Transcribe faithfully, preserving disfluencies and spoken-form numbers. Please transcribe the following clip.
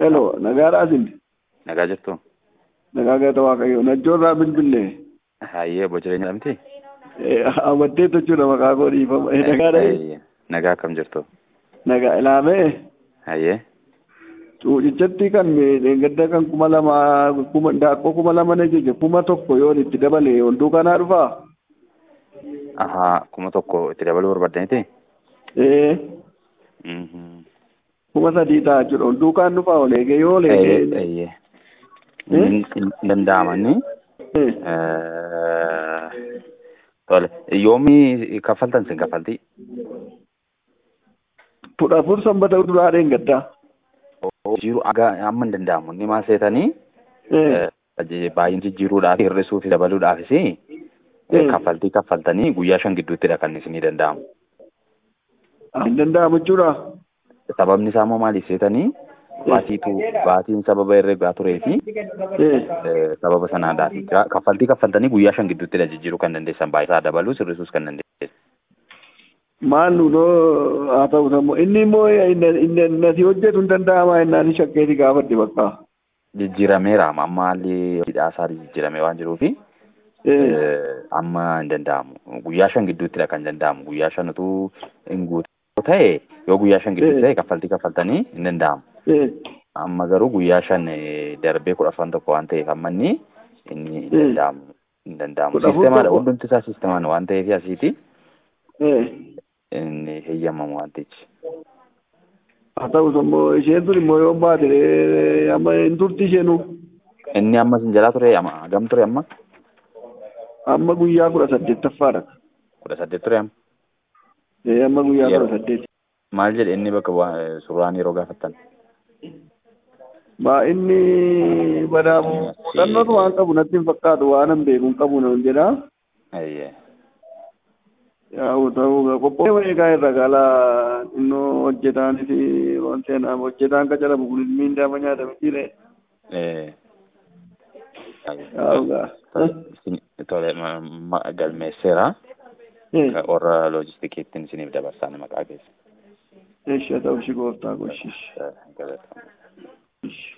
Hello, nagaadhaa isin. Nagaa jirtu? Nagaa gata Waaqayyo. Najjoorraa bilbilee. Hayyee obbo Jireenya jedhamti? Amaddeetu jechuudha maqaa koo dhiifama. Nagaadhaa. Nagaa akkam jirtu? Nagaa ilaamee. Hayyee. Cuucichatti kan gadda kan kuma lama kuma daakkoo kuma lama na jeje kuma tokko yoo itti dabale hunduu kanaa dhufaa? Ahaa kuma tokko itti dabaluu barbaaddaniti? Ee. Kuma sadii ta'a jechuudha hunduu kaan dhufaa oleegee yoo oleegee. Eeyyee. Hin danda'amanni. Tole yoomii kaffaltan sin kaffaltii? Fudha afur sanbata duraadheen gaddaa. Jiru aga amma hin danda'amu inni maal seetanii baay'een jijjiiruudhaaf hir'isuu fi dabaluudhaafis kaffaltii kaffaltanii guyyaa shan gidduuttidha kan isinii danda'amu. Hin danda'amu jechuudha. Sababni isaa immoo maaliif seetanii baatiitu baatiin sababa herreegaa turee fi sababa sanaadhaaf kaffaltii kaffaltanii guyyaa shan gidduuttidha jijjiiruu kan dandeessan baay'isaa dabaluu hir'isuus kan dandeessan. Maal nunoo haa ta'u immoo inni immoo nasi hojjetu hin danda'amaa innaan shakkeeti gaafadde bakka. Jijjiirameera amma haalli hidhaasaa jijjiiramee waan jiruufi amma hin danda'amu guyyaa shan gidduuttidha kan danda'amu guyyaa shan utuu hin guutuu ta'e yoo guyyaa shan gidduutti ta'e kaffaltii kaffaltanii hin danda'amu. Amma garuu guyyaa shan darbee kudha afran tokko waan ta'eef amma inni inni hin danda'amu hin danda'amu siistemaadha hundumti isaa siistemaan waan ta'eef asiiti. Inni heeyyamamu wantichi. Haa ta'us immoo isheen tun immoo yoo baate amma hin turti isheenu. Inni amma sin jalaa ture amma hagam ture amma? Amma guyyaa kudha saddeettaffaadha. Kudha saddeet ture amma? Ee amma guyyaa kudha saddeet. Maal jedhe inni bakka suuraan yeroo gaafattan? Maa inni badaamu muuxannootu waan qabu natti hin fakkaatu waan hin beeku hin qabu nan jedhaa. Ayyee. Yaa'u ta'uu qophoo eegaa irra galaa innoo hojjetaanis waan seenaa hojjetaan ka jala bukulis miindaa nyaata mitiire. Yaa'u gaa. Tole galmeesseera. Warra loojistikiittiin isiniif dabarsaan maqaa keessa. Eesha ta'u shi gooftaa goshis.